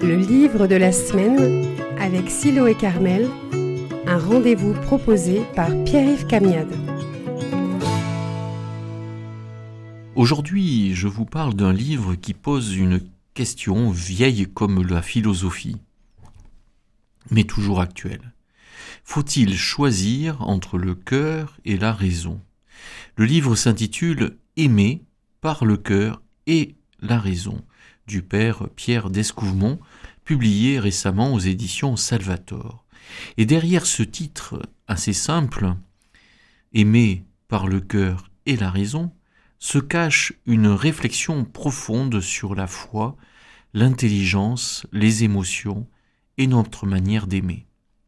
Le livre de la semaine avec Siloé Carmel, un rendez-vous proposé par Pierre-Yves Camiade. Aujourd'hui, je vous parle d'un livre qui pose une question vieille comme la philosophie, mais toujours actuelle. Faut-il choisir entre le cœur et la raison ? Le livre s'intitule « Aimer par le cœur et la raison » du père Pierre Descouvemont, publié récemment aux éditions Salvator. Et derrière ce titre assez simple, « Aimer par le cœur et la raison », se cache une réflexion profonde sur la foi, l'intelligence, les émotions et notre manière d'aimer.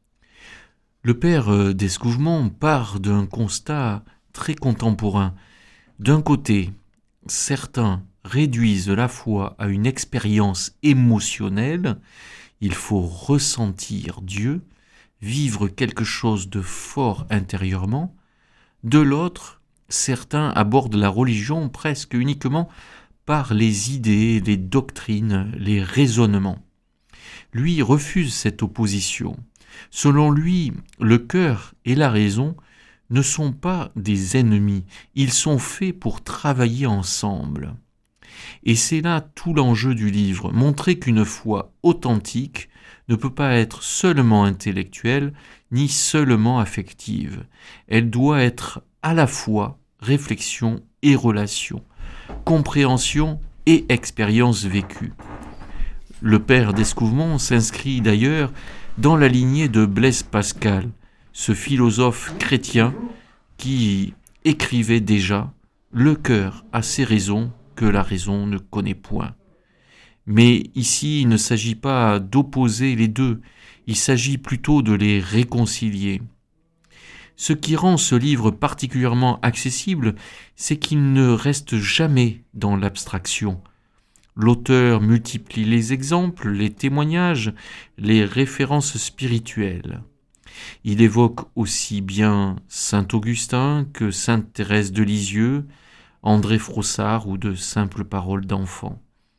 Le père Descouvemont part d'un constat très contemporain. D'un côté, certains réduisent la foi à une expérience émotionnelle, il faut ressentir Dieu, vivre quelque chose de fort intérieurement. De l'autre, certains abordent la religion presque uniquement par les idées, les doctrines, les raisonnements. Lui refuse cette opposition. Selon lui, le cœur et la raison ne sont pas des ennemis, ils sont faits pour travailler ensemble. Et c'est là tout l'enjeu du livre, montrer qu'une foi authentique ne peut pas être seulement intellectuelle, ni seulement affective. Elle doit être à la fois réflexion et relation, compréhension et expérience vécue. Le père Descouvemont s'inscrit d'ailleurs dans la lignée de Blaise Pascal, ce philosophe chrétien qui écrivait déjà « Le cœur a ses raisons que la raison ne connaît point ». Mais ici, il ne s'agit pas d'opposer les deux, il s'agit plutôt de les réconcilier. Ce qui rend ce livre particulièrement accessible, c'est qu'il ne reste jamais dans l'abstraction. L'auteur multiplie les exemples, les témoignages, les références spirituelles. Il évoque aussi bien saint Augustin que sainte Thérèse de Lisieux, André Frossard ou de simples paroles d'enfants.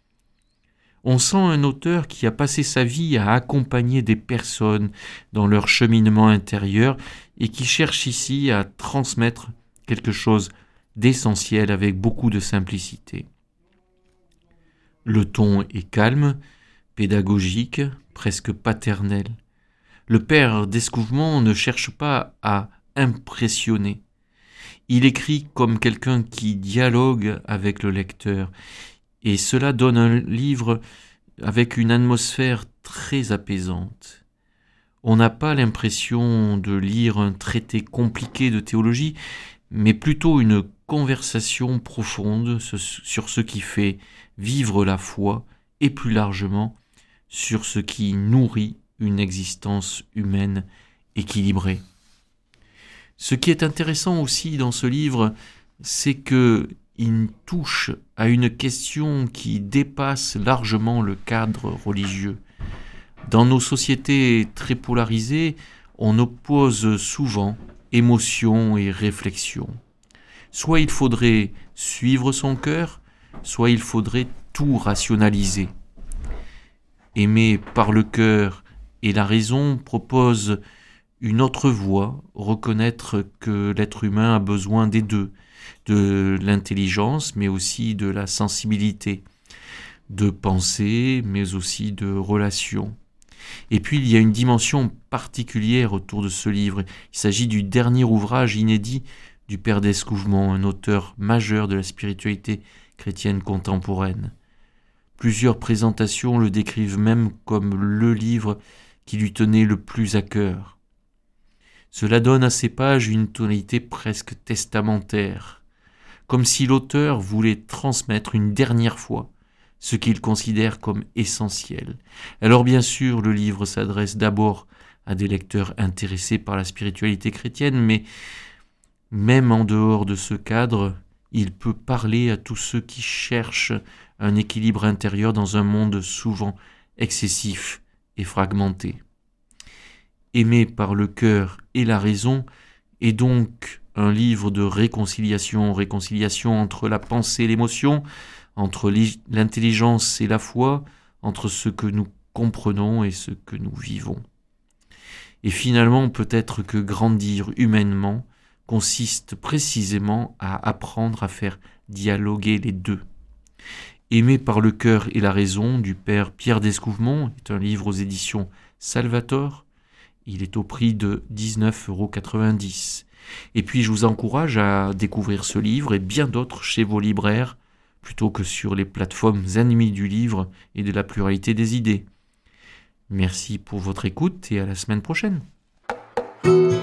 On sent un auteur qui a passé sa vie à accompagner des personnes dans leur cheminement intérieur et qui cherche ici à transmettre quelque chose d'essentiel avec beaucoup de simplicité. Le ton est calme, pédagogique, presque paternel. Le père Descouvemont ne cherche pas à impressionner. Il écrit comme quelqu'un qui dialogue avec le lecteur. Et cela donne un livre avec une atmosphère très apaisante. On n'a pas l'impression de lire un traité compliqué de théologie, mais plutôt une conversation profonde sur ce qui fait vivre la foi et plus largement sur ce qui nourrit une existence humaine équilibrée. Ce qui est intéressant aussi dans ce livre, c'est qu'il touche à une question qui dépasse largement le cadre religieux. Dans nos sociétés très polarisées, on oppose souvent émotion et réflexion. Soit il faudrait suivre son cœur, soit il faudrait tout rationaliser. Aimer par le cœur et la raison propose une autre voie, reconnaître que l'être humain a besoin des deux, de l'intelligence, mais aussi de la sensibilité, de pensée, mais aussi de relation. Et puis il y a une dimension particulière autour de ce livre. Il s'agit du dernier ouvrage inédit du père Descouvemont, un auteur majeur de la spiritualité chrétienne contemporaine. Plusieurs présentations le décrivent même comme le livre qui lui tenait le plus à cœur. Cela donne à ces pages une tonalité presque testamentaire, comme si l'auteur voulait transmettre une dernière fois ce qu'il considère comme essentiel. Alors bien sûr, le livre s'adresse d'abord à des lecteurs intéressés par la spiritualité chrétienne, mais même en dehors de ce cadre, il peut parler à tous ceux qui cherchent un équilibre intérieur dans un monde souvent excessif et fragmenté. Aimer par le cœur et la raison est donc un livre de réconciliation entre la pensée et l'émotion, entre l'intelligence et la foi, entre ce que nous comprenons et ce que nous vivons. Et finalement, peut-être que grandir humainement consiste précisément à apprendre à faire dialoguer les deux. Aimé par le cœur et la raison du père Pierre d'Escouvemont est un livre aux éditions Salvator. Il est au prix de 19,90 €. Et puis je vous encourage à découvrir ce livre et bien d'autres chez vos libraires, plutôt que sur les plateformes ennemies du livre et de la pluralité des idées. Merci pour votre écoute et à la semaine prochaine.